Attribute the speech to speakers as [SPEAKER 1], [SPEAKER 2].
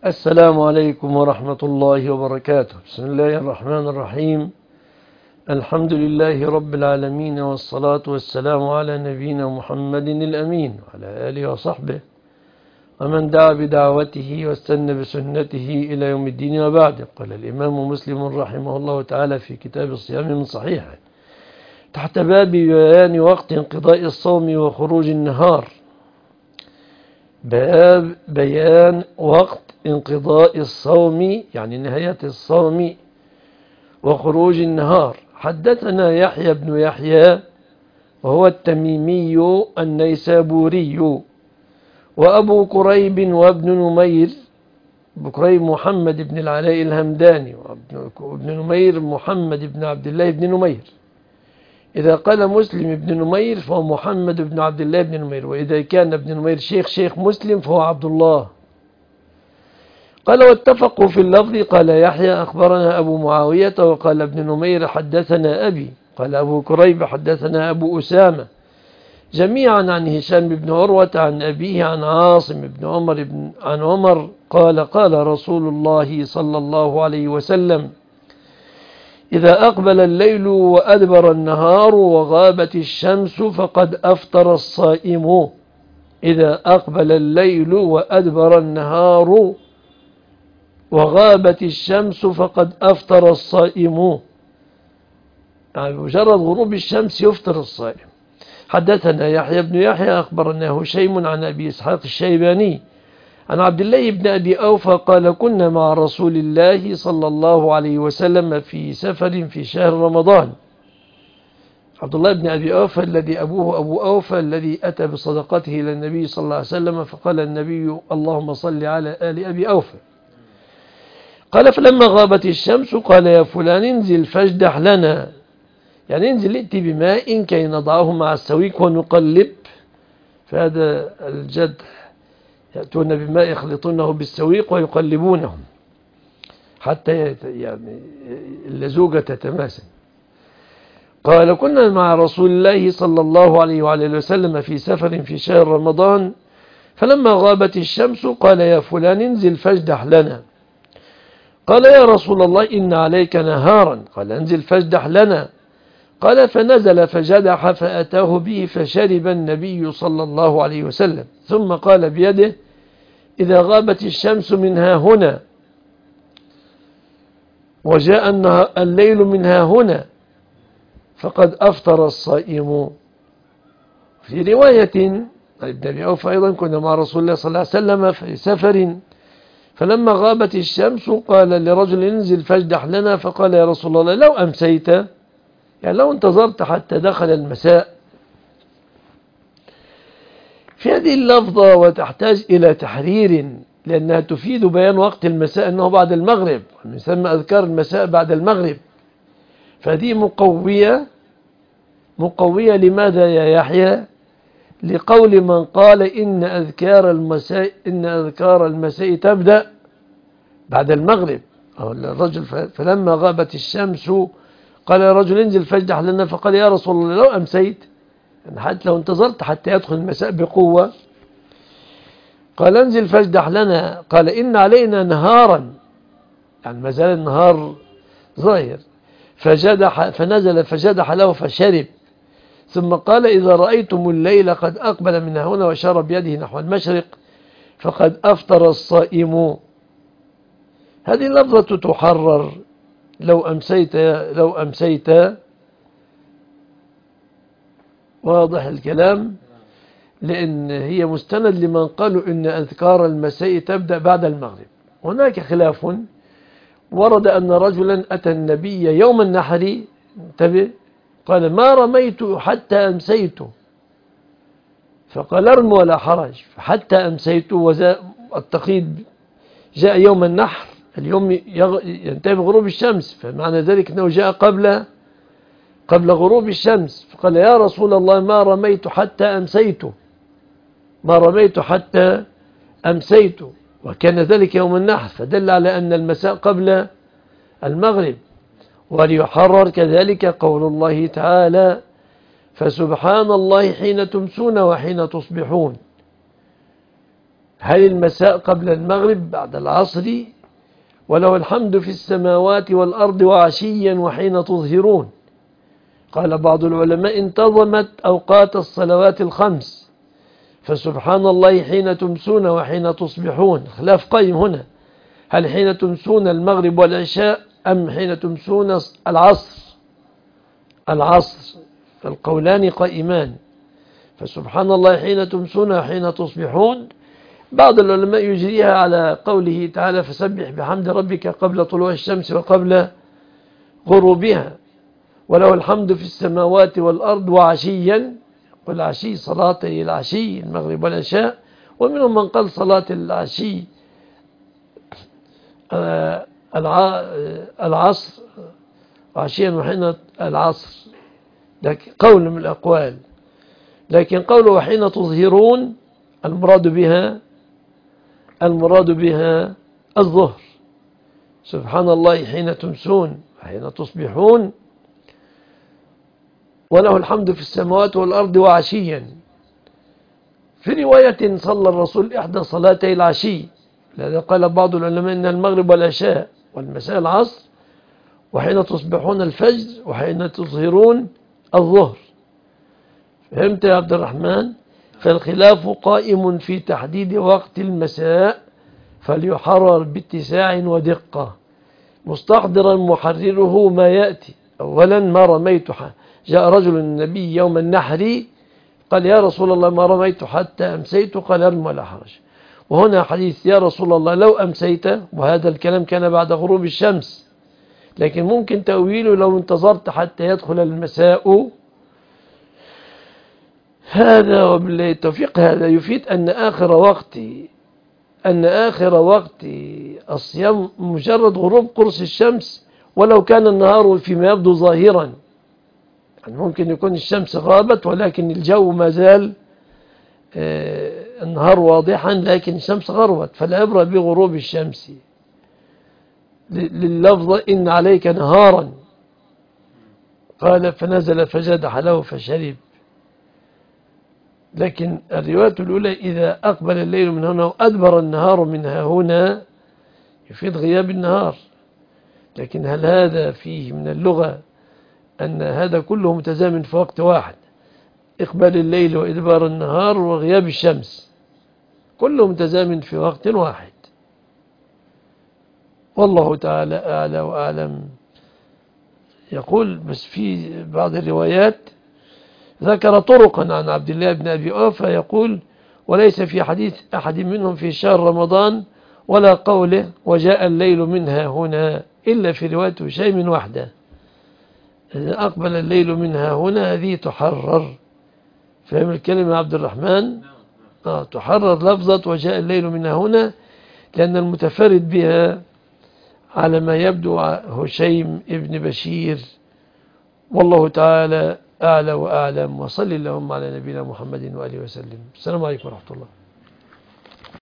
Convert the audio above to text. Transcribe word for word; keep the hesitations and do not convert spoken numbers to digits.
[SPEAKER 1] السلام عليكم ورحمة الله وبركاته. بسم الله الرحمن الرحيم. الحمد لله رب العالمين، والصلاة والسلام على نبينا محمد الأمين وعلى آله وصحبه ومن دعا بدعوته واستنى بسنته إلى يوم الدين. وبعد، قال الإمام مسلم رحمه الله تعالى في كتاب الصيام من صحيحه تحت باب بيان وقت انقضاء الصوم وخروج النهار. باب بيان وقت انقضاء الصوم، يعني نهاية الصوم، وخروج النهار. حدثنا يحيى بن يحيى وهو التميمي النيسابوري، وأبو كريب وابن نمير، أبو كريب محمد بن العلاء الهمداني، وابن نمير محمد بن عبد الله بن نمير. إذا قال مسلم بن نمير فهو محمد بن عبد الله بن نمير، وإذا كان ابن نمير شيخ شيخ مسلم فهو عبد الله. قال واتفقوا في اللفظ. قال يحيى أخبرنا أبو معاوية، وقال ابن نمير حدثنا أبي، قال أبو كريب حدثنا أبو أسامة، جميعا عن هشام بن عروة عن أبيه عن عاصم بن عمر بن عن عمر قال قال رسول الله صلى الله عليه وسلم: إذا أقبل الليل وأدبر النهار وغابت الشمس فقد أفطر الصائم. إذا أقبل الليل وأدبر النهار وغابت الشمس فقد أفطر الصائم، يعني مجرد غروب الشمس يفطر الصائم. حدثنا يحيى بن يحيى أخبرنا هشيم عن أبي إسحاق الشيباني عن عبد الله بن أبي أوفى قال كنا مع رسول الله صلى الله عليه وسلم في سفر في شهر رمضان. عبد الله بن أبي أوفى الذي أبوه أبو أوفى الذي أتى بصدقته إلى النبي صلى الله عليه وسلم، فقال النبي: اللهم صل على آل أبي أوفى. قال فلما غابت الشمس قال يا فلان انزل فاجدح لنا، يعني انزل ائتي بماء كي نضعه مع السويق ونقلب. فهذا الجدح، يأتون بماء يخلطونه بالسويق ويقلبونه حتى يعني اللزوجة تتماسك. قال كنا مع رسول الله صلى الله عليه وعلى اله وسلم في سفر في شهر رمضان، فلما غابت الشمس قال يا فلان انزل فاجدح لنا. قال يا رسول الله إن عليك نهارا. قال انزل فاجدح لنا. قال فنزل فجدح فأتاه به فشرب النبي صلى الله عليه وسلم، ثم قال بيده: إذا غابت الشمس منها هنا وجاء الليل منها هنا فقد أفطر الصائم. في رواية ابن أبي أوفى أيضا كنا مع رسول الله صلى الله عليه وسلم في سفر، فلما غابت الشمس قال لرجل انزل فاجدح لنا، فقال يا رسول الله لو أمسيت، يعني لو انتظرت حتى دخل المساء. في هذه اللفظة وتحتاج إلى تحرير، لأنها تفيد بيان وقت المساء أنه بعد المغرب، يسمى أذكار المساء بعد المغرب. فهذه مقوية مقوية لماذا يا يحيى؟ لقول من قال إن أذكار المساء إن أذكار المساء تبدأ بعد المغرب. أو الرجل فلما غابت الشمس قال يا رجل انزل فاجدح لنا، فقال يا رسول الله لو أمسيت، يعني حتى لو انتظرت حتى يدخل المساء بقوة. قال انزل فاجدح لنا. قال إن علينا نهارا، يعني ما زال النهار ظاهر. فجدح فنزل فجدح له فشرب، ثم قال إذا رأيتم الليل قد أقبل من هنا وشار بيده نحو المشرق فقد أفطر الصائم. هذه اللفظة تحرر لو أمسيت لو أمسيت واضح الكلام، لأن هي مستند لمن قالوا إن أذكار المساء تبدأ بعد المغرب. هناك خلاف، ورد أن رجلا أتى النبي يوم النحر، انتبه، قال ما رميت حتى أمسيت، فقال ارم ولا حرج، فحتى أمسيت. والتقييد جاء يوم النحر، اليوم ينتهي بغروب الشمس، فمعنى ذلك أنه جاء قبل قبل غروب الشمس. فقال يا رسول الله ما رميت حتى أمسيت ما رميت حتى أمسيت وكان ذلك يوم النحر، فدل على أن المساء قبل المغرب. وليحرر كذلك قول الله تعالى: فسبحان الله حين تمسون وحين تصبحون. هل المساء قبل المغرب بعد العصر؟ وله الحمد في السماوات والأرض وعشيا وحين تظهرون. قال بعض العلماء انتظمت أوقات الصلوات الخمس، فسبحان الله حين تمسون وحين تصبحون. خلاف قيم هنا، هل حين تمسون المغرب والعشاء أم حين تمسون العصر؟ العصر، فالقولان قائمان. فسبحان الله حين تمسون وحين تصبحون. بعض العلماء يجريها على قوله تعالى فسبح بحمد ربك قبل طلوع الشمس وقبل غروبها. وله الحمد في السماوات والأرض وعشيا، والعشي صلاة العشي المغرب والعشاء، ومنهم من قال صلاة العشي العصر عشيا وحين العصر، لكن قول من الأقوال. لكن قوله وحين تظهرون المراد بها المراد بها الظهر. سبحان الله حين تمسون وحين تصبحون. وله الحمد في السماوات والأرض وعشيا. في رواية صلى الرسول إحدى صلاتي العشي، لذا قال بعض العلماء إن المغرب والعشاء والمساء العصر، وحين تصبحون الفجر، وحين تظهرون الظهر. فهمت يا عبد الرحمن؟ فالخلاف قائم في تحديد وقت المساء، فليحرر باتساع ودقة، مستحضرا محرره ما يأتي. أولا ما رميت، جاء رجل النبي يوم النحر قال يا رسول الله ما رميت حتى أمسيت، قال ارم ولا حرج. وهنا حديث يا رسول الله لو أمسيت، وهذا الكلام كان بعد غروب الشمس، لكن ممكن تأويله لو انتظرت حتى يدخل المساء. هذا وبالله التوفيق. هذا يفيد أن آخر وقت أن آخر وقت الصيام مجرد غروب قرص الشمس، ولو كان النهار فيما يبدو ظاهرا. يعني ممكن يكون الشمس غابت ولكن الجو ما زال النهار واضحا، لكن الشمس غربت، فلا عبرة بغروب الشمس. لللفظ إن عليك نهارا، قال فنزل فجدح له فشرب. لكن الرواية الأولى إذا أقبل الليل من هنا وأدبر النهار منها هنا يفيد غياب النهار. لكن هل هذا فيه من اللغة أن هذا كله متزامن في وقت واحد؟ إقبال الليل وإدبار النهار وغياب الشمس كله متزامن في وقت واحد. والله تعالى أعلى وأعلم. يقول بس في بعض الروايات ذكر طرقا عن عبد الله بن أبي أوفى يقول وليس في حديث أحد منهم في شهر رمضان ولا قوله وجاء الليل منها هنا إلا في رواية هشيم وحده. إذا أقبل الليل منها هنا هذه تحرر. فهم الكلمة عبد الرحمن؟ آه تحرر لفظة وجاء الليل منها هنا، لأن المتفرد بها على ما يبدو هشيم ابن بشير. والله تعالى أعلى وأعلم. وصل اللهم على نبينا محمد وآله وسلم. السلام عليكم ورحمة الله.